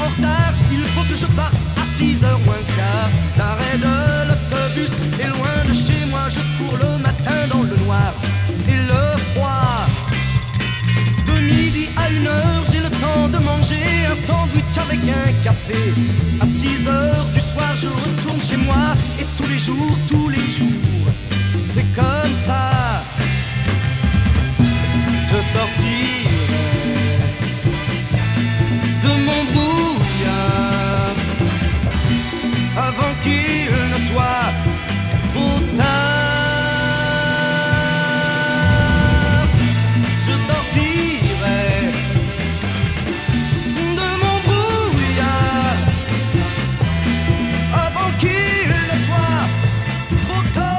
en retard, il faut que je parte à 6h moins quart. L'arrêt de l'autobus est loin de chez moi. Je cours le matin dans le noir et le froid. De midi à 1h, j'ai le temps de manger un sandwich avec un café. À 6h du soir, je retourne chez moi. Et tous les jours, c'est comme ça. Je sortirai de mon brouillard avant qu'il ne soit trop tard. Je sortirai de mon brouillard avant qu'il ne soit trop tard.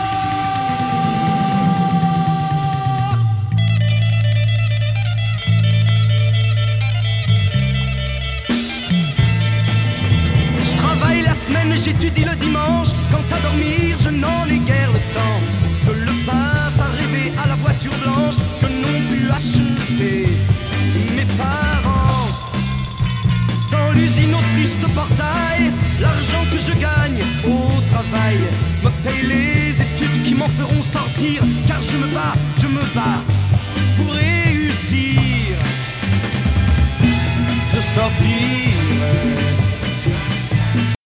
Je travaille la semaine, j'étudie le dimanche. Quant à dormir, je n'en ai guère le temps. Je le passe à rêver à la voiture blanche que n'ont pu acheter mes parents. Dans l'usine au triste portail, l'argent que je gagne au travail me paye les études qui m'en feront sortir. Car je me bats pour réussir. Je sortirai